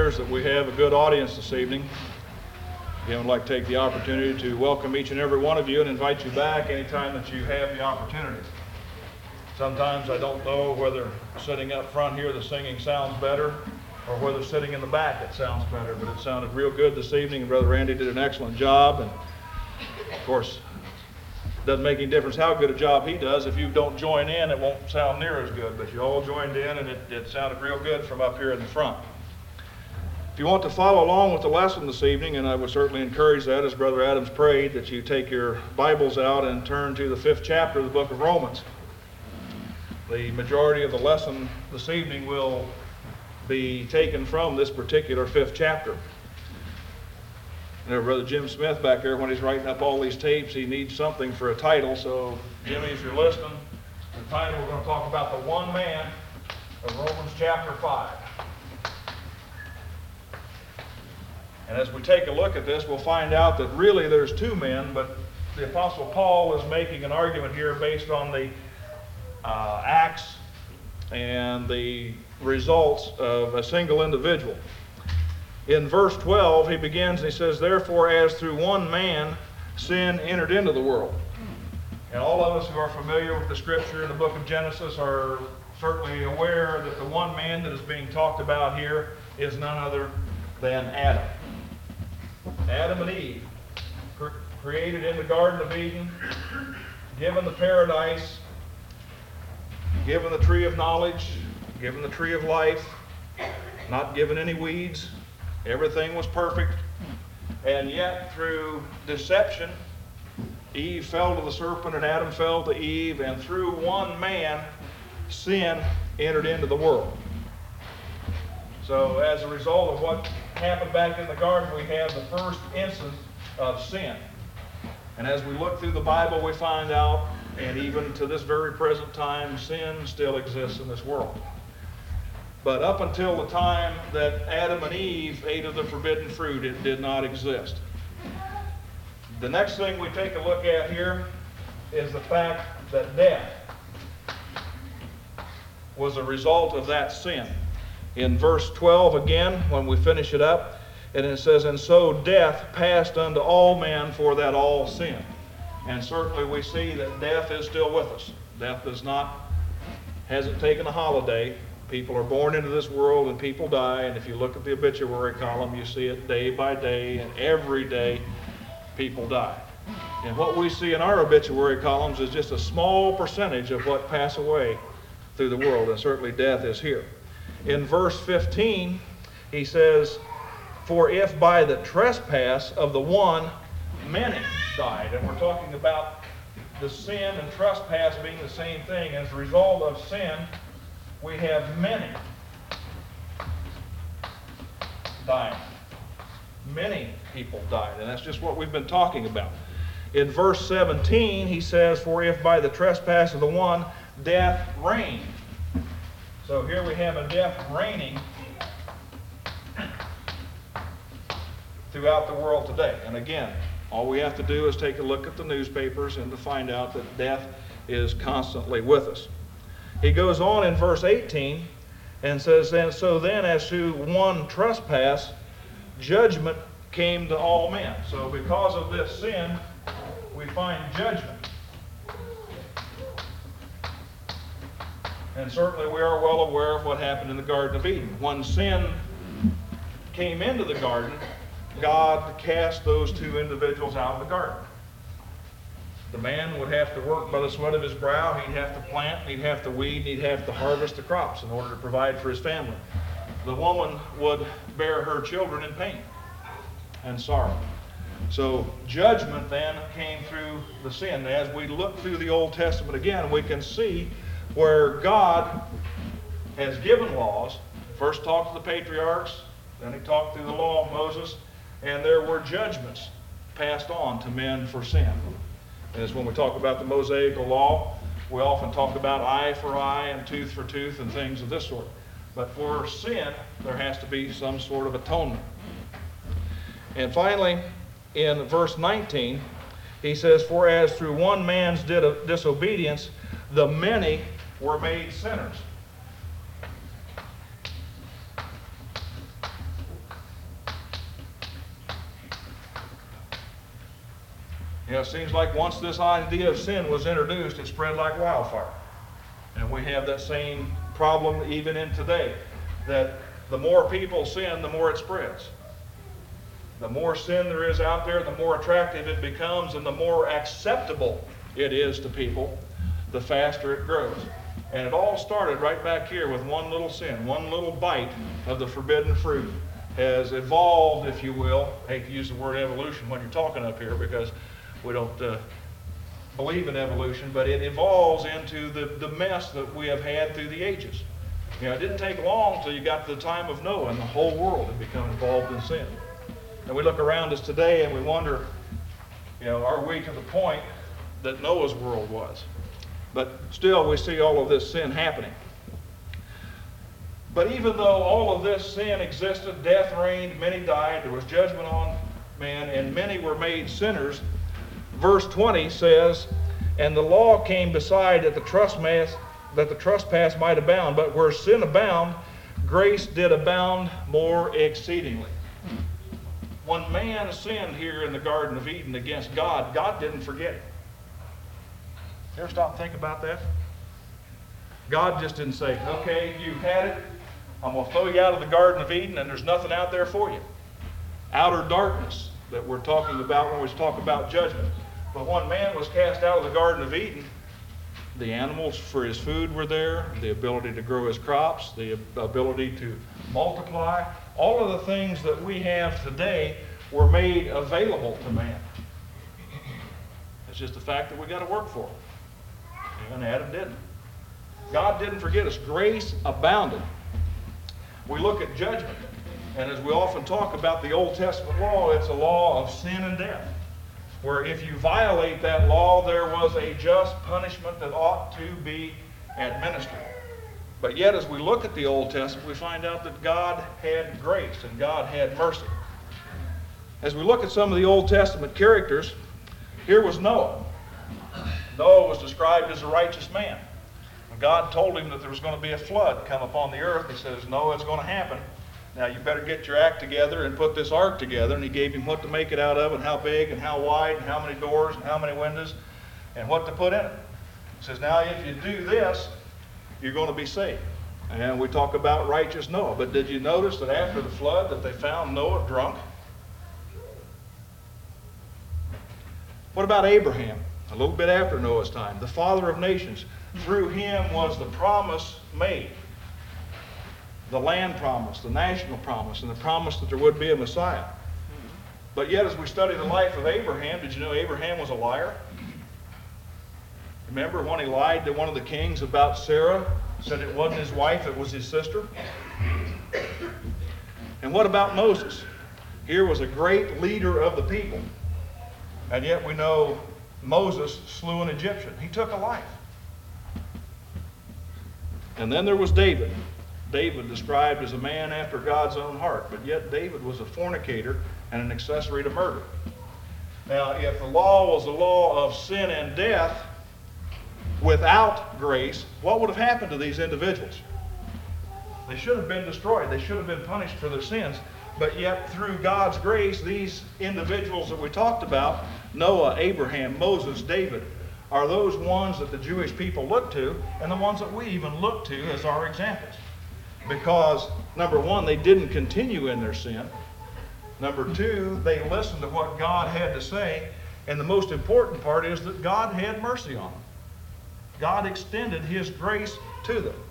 appears that we have a good audience this evening. Again, I'd like to take the opportunity to welcome each and every one of you and invite you back anytime that you have the opportunity. Sometimes I don't know whether sitting up front here the singing sounds better or whether sitting in the back it sounds better, but it sounded real good this evening, and Brother Randy did an excellent job. And of course, it doesn't make any difference how good a job he does. If you don't join in, it won't sound near as good, but you all joined in and it sounded real good from up here in the front. If you want to follow along with the lesson this evening, and I would certainly encourage that, as Brother Adams prayed, that you take your Bibles out and turn to the 5th chapter of the book of Romans. The majority of the lesson this evening will be taken from this particular 5th chapter. You know, Brother Jim Smith back there, when he's writing up all these tapes, he needs something for a title. So, Jimmy, if you're listening, the title, we're going to talk about the one man of Romans chapter 5. And as we take a look at this, we'll find out that really there's two men, but the Apostle Paul is making an argument here based on the acts and the results of a single individual. In verse 12, he begins and he says, "Therefore, as through one man sin entered into the world." And all of us who are familiar with the scripture in the book of Genesis are certainly aware that the one man that is being talked about here is none other than Adam. Adam and Eve, created in the Garden of Eden, given the paradise, given the tree of knowledge, given the tree of life, not given any weeds. Everything was perfect. And yet, through deception, Eve fell to the serpent and Adam fell to Eve, and through one man, sin entered into the world. So as a result of what happened back in the garden, we have the first instance of sin. And as we look through the Bible, we find out, and even to this very present time, sin still exists in this world. But up until the time that Adam and Eve ate of the forbidden fruit, it did not exist. The next thing we take a look at here is the fact that death was a result of that sin. In verse 12 again, when we finish it up, and it says, "And so death passed unto all men, for that all sinned." And certainly we see that death is still with us. Death hasn't taken a holiday. People are born into this world and people die, and if you look at the obituary column, you see it day by day, and every day people die. And what we see in our obituary columns is just a small percentage of what pass away through the world, and certainly death is here. In verse 15, he says, "For if by the trespass of the one many died," and we're talking about the sin and trespass being the same thing. As a result of sin, we have many dying. Many people died, and that's just what we've been talking about. In verse 17, he says, "For if by the trespass of the one death reigned." So here we have a death reigning throughout the world today. And again, all we have to do is take a look at the newspapers and to find out that death is constantly with us. He goes on in verse 18 and says, "And so then as to one trespass, judgment came to all men." So because of this sin, we find judgment. And certainly we are well aware of what happened in the Garden of Eden. When sin came into the garden, God cast those two individuals out of the garden. The man would have to work by the sweat of his brow. He'd have to plant, he'd have to weed, he'd have to harvest the crops in order to provide for his family. The woman would bear her children in pain and sorrow. So judgment then came through the sin. As we look through the Old Testament again, we can see where God has given laws. First talked to the patriarchs, then he talked through the law of Moses, and there were judgments passed on to men for sin. And as when we talk about the Mosaic law, we often talk about eye for eye and tooth for tooth and things of this sort. But for sin, there has to be some sort of atonement. And finally, in verse 19, he says, "For as through one man's disobedience, the many were made sinners." It seems like once this idea of sin was introduced, it spread like wildfire. And we have that same problem even in today, that the more people sin, the more it spreads. The more sin there is out there, the more attractive it becomes, and the more acceptable it is to people, the faster it grows. And it all started right back here with one little sin, one little bite of the forbidden fruit has evolved, if you will. I hate to use the word evolution when you're talking up here because we don't believe in evolution, but it evolves into the mess that we have had through the ages. It didn't take long till you got to the time of Noah and the whole world had become involved in sin. And we look around us today and we wonder, are we to the point that Noah's world was? But still we see all of this sin happening. But even though all of this sin existed, death reigned, many died, there was judgment on man, and many were made sinners, verse 20 says, and the law came beside that the trespass might abound, but where sin abound, grace did abound more exceedingly. When man sinned here in the Garden of Eden against God, God didn't forget it. You ever stop and think about that? God just didn't say, okay, you've had it. I'm going to throw you out of the Garden of Eden and there's nothing out there for you. Outer darkness that we're talking about when we talk about judgment. But when man was cast out of the Garden of Eden, the animals for his food were there, the ability to grow his crops, the ability to multiply. All of the things that we have today were made available to man. It's just the fact that we got to work for it. And Adam didn't. God didn't forget us. Grace abounded. We look at judgment, and as we often talk about the Old Testament law, it's a law of sin and death, where if you violate that law, there was a just punishment that ought to be administered. But yet, as we look at the Old Testament, we find out that God had grace and God had mercy. As we look at some of the Old Testament characters, here was Noah. Noah was described as a righteous man. God told him that there was going to be a flood come upon the earth. He says, Noah, it's going to happen. Now you better get your act together and put this ark together. And he gave him what to make it out of and how big and how wide and how many doors and how many windows and what to put in it. He says, now if you do this, you're going to be saved. And we talk about righteous Noah. But did you notice that after the flood that they found Noah drunk? What about Abraham? A little bit after Noah's time, the father of nations. Through him was the promise made. The land promise, the national promise, and the promise that there would be a Messiah. But yet as we study the life of Abraham, did you know Abraham was a liar? Remember when he lied to one of the kings about Sarah? Said it wasn't his wife, it was his sister? And what about Moses? Here was a great leader of the people. And yet we know Moses slew an Egyptian. He took a life. And then there was David. David described as a man after God's own heart, but yet David was a fornicator and an accessory to murder. Now, if the law was a law of sin and death without grace, what would have happened to these individuals? They should have been destroyed. They should have been punished for their sins. But yet, through God's grace, these individuals that we talked about, Noah, Abraham, Moses, David, are those ones that the Jewish people look to and the ones that we even look to as our examples. Because, number one, they didn't continue in their sin. Number two, they listened to what God had to say. And the most important part is that God had mercy on them. God extended his grace to them.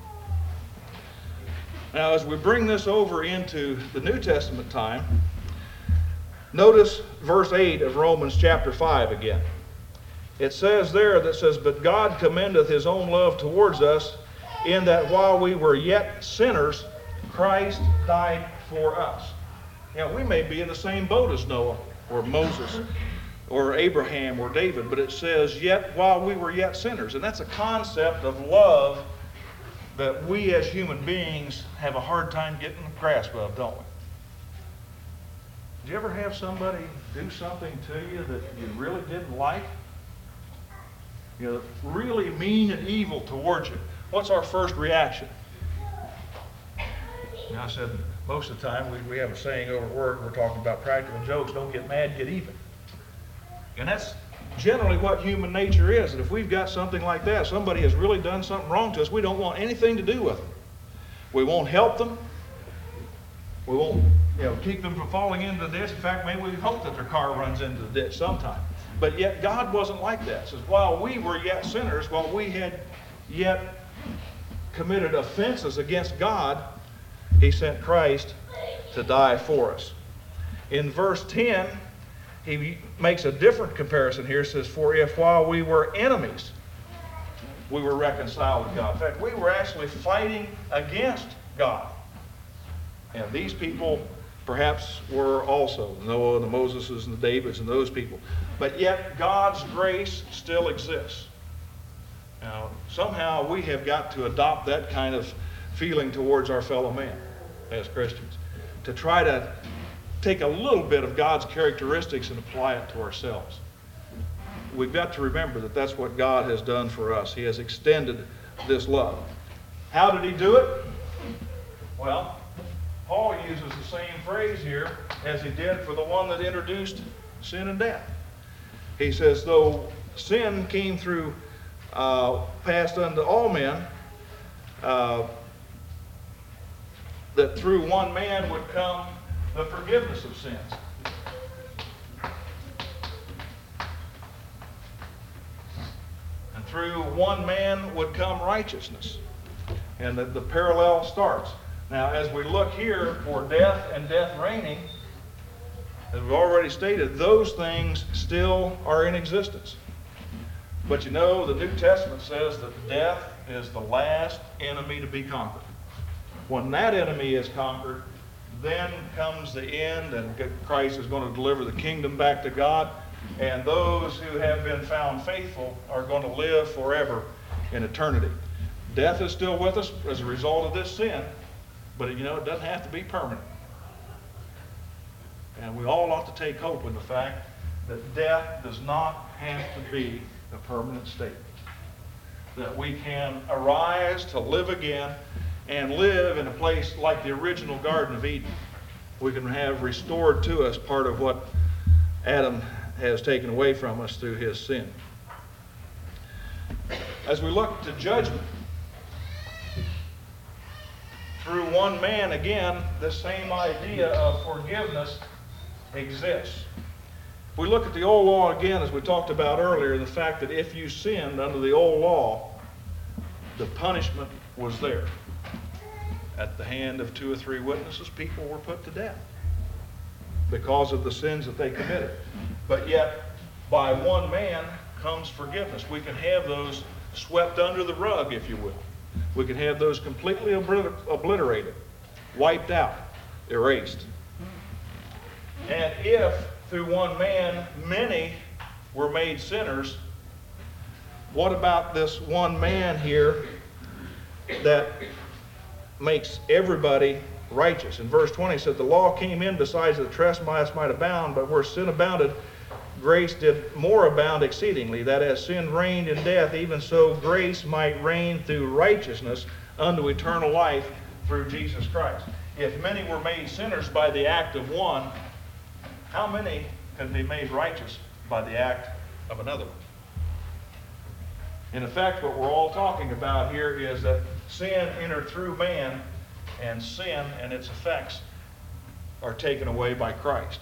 Now, as we bring this over into the New Testament time, notice verse 8 of Romans chapter 5 again. It says there, that says, but God commendeth his own love towards us, in that while we were yet sinners, Christ died for us. Now, we may be in the same boat as Noah or Moses or Abraham or David, but it says, yet while we were yet sinners. And that's a concept of love that we as human beings have a hard time getting a grasp of, don't we? Did you ever have somebody do something to you that you really didn't like? Really mean and evil towards you. What's our first reaction? I said most of the time we have a saying over at work, we're talking about practical jokes, don't get mad, get even. And that's generally what human nature is. That if we've got something like that, somebody has really done something wrong to us, we don't want anything to do with them. We won't help them. We won't, keep them from falling into the ditch. In fact, maybe we hope that their car runs into the ditch sometime. But yet God wasn't like that. It says, while we were yet sinners, while we had yet committed offenses against God, he sent Christ to die for us. In verse 10, he makes a different comparison here. It says, for if while we were enemies, we were reconciled with God. In fact, we were actually fighting against God. And these people perhaps were also Noah, the Moseses, and the Davids, and those people. But yet God's grace still exists. Now, somehow we have got to adopt that kind of feeling towards our fellow man as Christians, to try to take a little bit of God's characteristics and apply it to ourselves. We've got to remember that that's what God has done for us. He has extended this love. How did he do it? Well, Paul uses the same phrase here as he did for the one that introduced sin and death. He says, though sin came through, passed unto all men, that through one man would come the forgiveness of sins. And through one man would come righteousness. And the parallel starts. Now, as we look here for death and death reigning, as we've already stated, those things still are in existence. But the New Testament says that death is the last enemy to be conquered. When that enemy is conquered, then comes the end, and Christ is going to deliver the kingdom back to God, and those who have been found faithful are going to live forever in eternity. Death is still with us as a result of this sin, but it doesn't have to be permanent. And we all ought to take hope in the fact that death does not have to be a permanent state. That we can arise to live again and live in a place like the original Garden of Eden. We can have restored to us part of what Adam has taken away from us through his sin. As we look to judgment, through one man, again, the same idea of forgiveness exists. If we look at the old law again, as we talked about earlier, the fact that if you sinned under the old law, the punishment was there. At the hand of 2 or 3 witnesses, people were put to death because of the sins that they committed. But yet, by one man comes forgiveness. We can have those swept under the rug, if you will. We can have those completely obliterated, wiped out, erased. And if through one man many were made sinners, what about this one man here that makes everybody righteous? In verse 20 it said, the law came in besides that the trespass might abound, but where sin abounded, grace did more abound exceedingly, that as sin reigned in death, even so grace might reign through righteousness unto eternal life through Jesus Christ. If many were made sinners by the act of one, how many can be made righteous by the act of another? In effect, what we're all talking about here is that sin entered through man, and sin and its effects are taken away by Christ.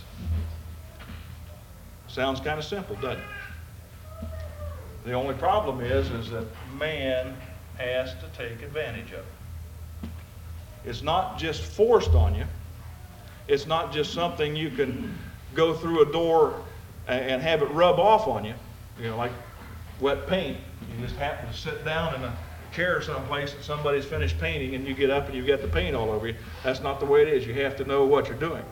Sounds kind of simple, doesn't it? The only problem is that man has to take advantage of it. It's not just forced on you. It's not just something you can go through a door and have it rub off on you, like wet paint. You just happen to sit down in a chair someplace and somebody's finished painting and you get up and you get the paint all over you. That's not the way it is. You have to know what you're doing.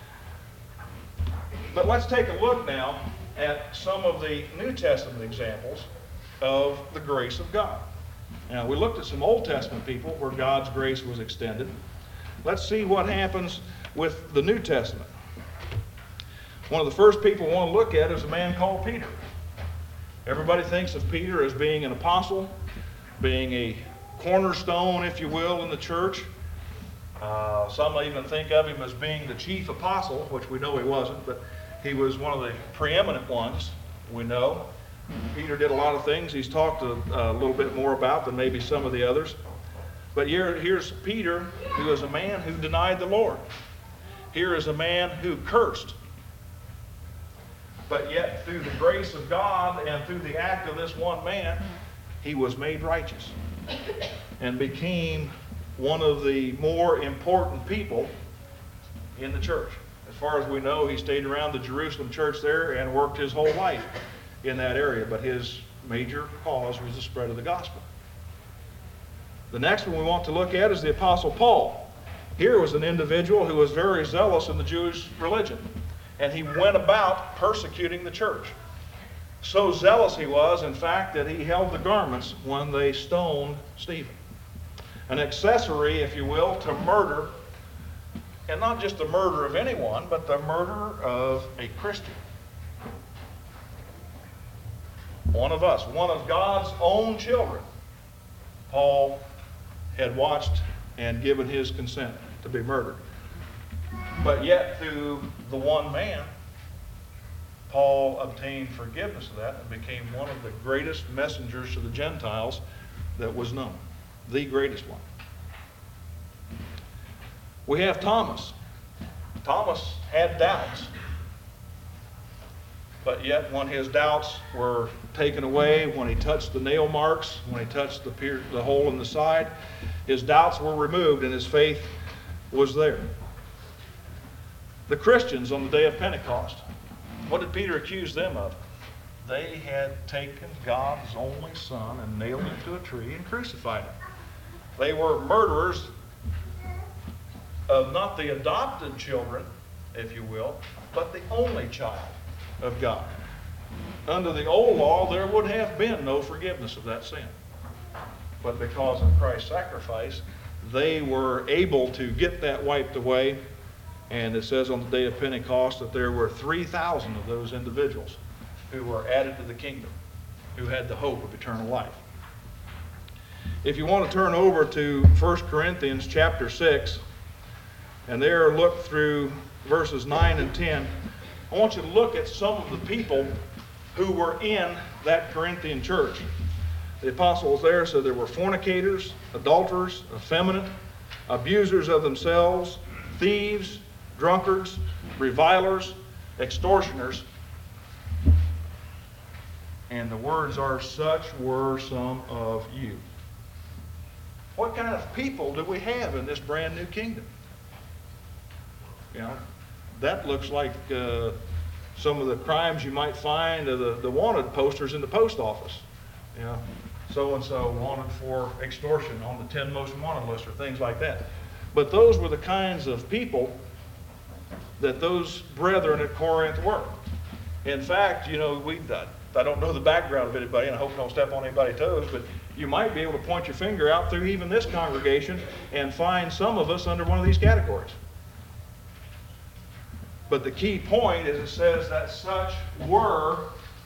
But let's take a look now at some of the New Testament examples of the grace of God. Now, we looked at some Old Testament people where God's grace was extended. Let's see what happens with the New Testament. One of the first people we want to look at is a man called Peter. Everybody thinks of Peter as being an apostle, being a cornerstone, if you will, in the church. Some even think of him as being the chief apostle, which we know he wasn't, but he was one of the preeminent ones we know. Peter did a lot of things he's talked a little bit more about than maybe some of the others. But here's Peter, who is a man who denied the Lord. Here is a man who cursed. But yet, through the grace of God and through the act of this one man, he was made righteous and became one of the more important people in the church. As far as we know, he stayed around the Jerusalem church there and worked his whole life in that area, but his major cause was the spread of the gospel. The next one we want to look at is the Apostle Paul. Here was an individual who was very zealous in the Jewish religion, and he went about persecuting the church. So zealous he was, in fact, that he held the garments when they stoned Stephen. An accessory, if you will, to murder, and not just the murder of anyone, but the murder of a Christian. One of us, one of God's own children. Paul had watched and given his consent to be murdered. But yet, through the one man, Paul obtained forgiveness of that and became one of the greatest messengers to the Gentiles that was known. The greatest one. We have Thomas. Thomas had doubts. But yet, when his doubts were taken away, when he touched the nail marks, when he touched the hole in the side, his doubts were removed and his faith was there. The Christians on the day of Pentecost, what did Peter accuse them of? They had taken God's only Son and nailed him to a tree and crucified him. They were murderers of not the adopted children, if you will, but the only child of God. Under the old law, there would have been no forgiveness of that sin. But because of Christ's sacrifice, they were able to get that wiped away. And it says on the day of Pentecost that there were 3,000 of those individuals who were added to the kingdom, who had the hope of eternal life. If you want to turn over to 1 Corinthians chapter 6, and there look through verses 9 and 10, I want you to look at some of the people who were in that Corinthian church. The apostles there said there were fornicators, adulterers, effeminate, abusers of themselves, thieves, drunkards, revilers, extortioners. And the words are, such were some of you. What kind of people do we have in this brand new kingdom? You know, that looks like some of the crimes you might find of the wanted posters in the post office. You know, so-and-so wanted for extortion on the 10 most wanted list or things like that. But those were the kinds of people that those brethren at Corinth were. In fact, you know, I don't know the background of anybody, and I hope I don't step on anybody's toes, but you might be able to point your finger out through even this congregation and find some of us under one of these categories. But the key point is it says that such were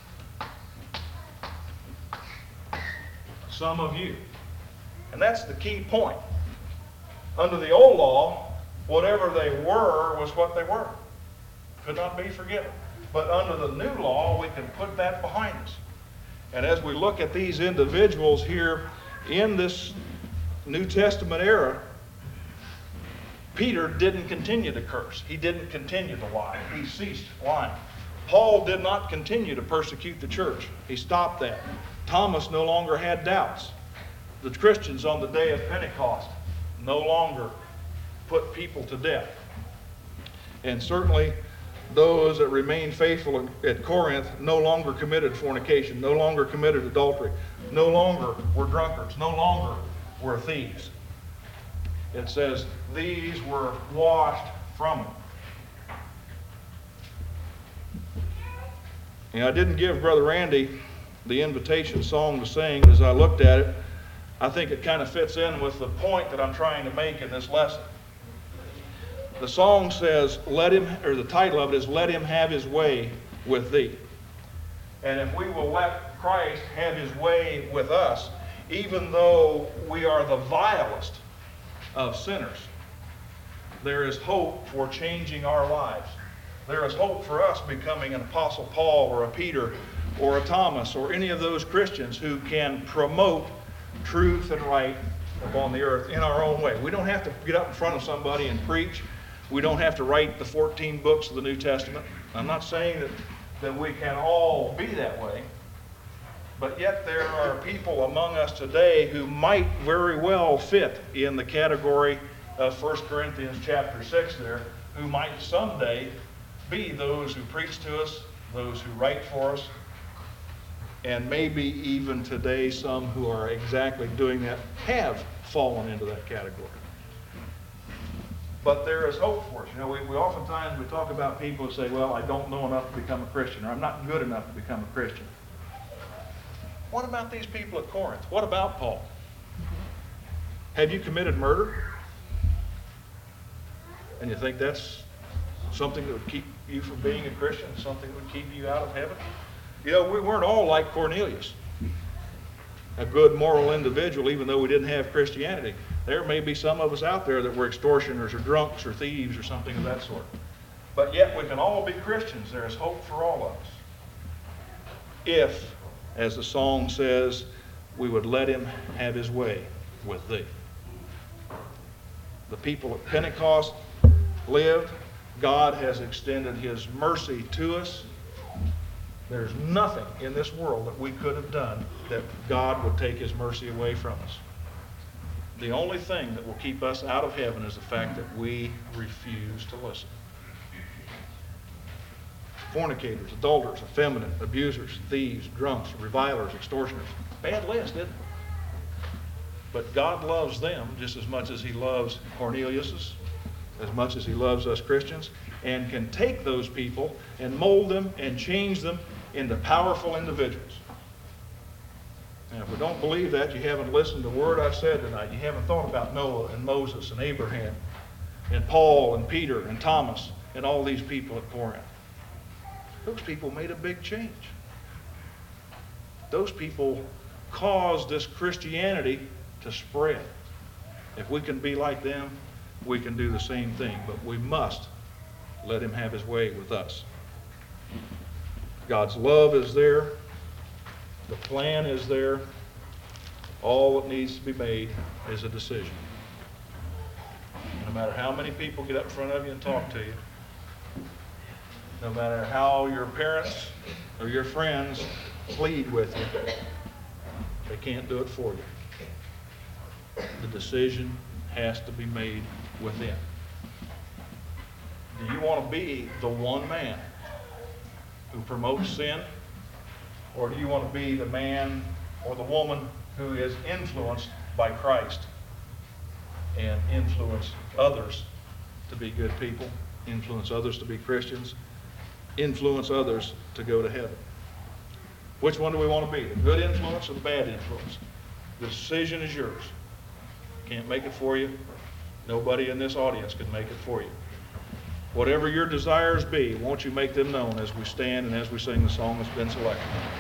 some of you. And that's the key point. Under the old law, whatever they were was what they were. Could not be forgiven. But under the new law, we can put that behind us. And as we look at these individuals here in this New Testament era, Peter didn't continue to curse. He didn't continue to lie. He ceased lying. Paul did not continue to persecute the church. He stopped that. Thomas no longer had doubts. The Christians on the day of Pentecost no longer put people to death. And certainly those that remained faithful at Corinth no longer committed fornication, no longer committed adultery, no longer were drunkards, no longer were thieves. It says these were washed from it. And I didn't give Brother Randy the invitation song to sing. As I looked at it, I think it kind of fits in with the point that I'm trying to make in this lesson. The song says, the title of it is, Let Him Have His Way with Thee. And if we will let Christ have His way with us, even though we are the vilest of sinners, there is hope for changing our lives. There is hope for us becoming an Apostle Paul or a Peter or a Thomas or any of those Christians who can promote truth and right upon the earth in our own way. We don't have to get up in front of somebody and preach. We don't have to write the 14 books of the New Testament. I'm not saying that we can all be that way, but yet there are people among us today who might very well fit in the category of 1 Corinthians chapter 6 there, who might someday be those who preach to us, those who write for us, and maybe even today some who are exactly doing that have fallen into that category. But there is hope for us. You know, we oftentimes talk about people who say, well, I don't know enough to become a Christian, or I'm not good enough to become a Christian. What about these people at Corinth? What about Paul? Have you committed murder? And you think that's something that would keep you from being a Christian, something that would keep you out of heaven? You know, we weren't all like Cornelius, a good moral individual, even though we didn't have Christianity. There may be some of us out there that were extortioners or drunks or thieves or something of that sort. But yet we can all be Christians. There is hope for all of us. If, as the song says, we would let him have his way with thee. The people at Pentecost lived. God has extended his mercy to us. There's nothing in this world that we could have done that God would take his mercy away from us. The only thing that will keep us out of heaven is the fact that we refuse to listen. Fornicators, adulterers, effeminate, abusers, thieves, drunks, revilers, extortioners. Bad list, isn't it? But God loves them just as much as he loves Cornelius's, as much as he loves us Christians, and can take those people and mold them and change them into powerful individuals. And if we don't believe that, you haven't listened to the word I've said tonight. You haven't thought about Noah and Moses and Abraham and Paul and Peter and Thomas and all these people at Corinth. Those people made a big change. Those people caused this Christianity to spread. If we can be like them, we can do the same thing, but we must let him have his way with us. God's love is there. The plan is there. All that needs to be made is a decision. No matter how many people get up in front of you and talk to you, no matter how your parents or your friends plead with you, they can't do it for you. The decision has to be made within. Do you want to be the one man who promotes sin? Or do you want to be the man or the woman who is influenced by Christ and influence others to be good people, influence others to be Christians, influence others to go to heaven? Which one do we want to be? The good influence or the bad influence? The decision is yours. Can't make it for you. Nobody in this audience can make it for you. Whatever your desires be, won't you make them known as we stand and as we sing the song that's been selected.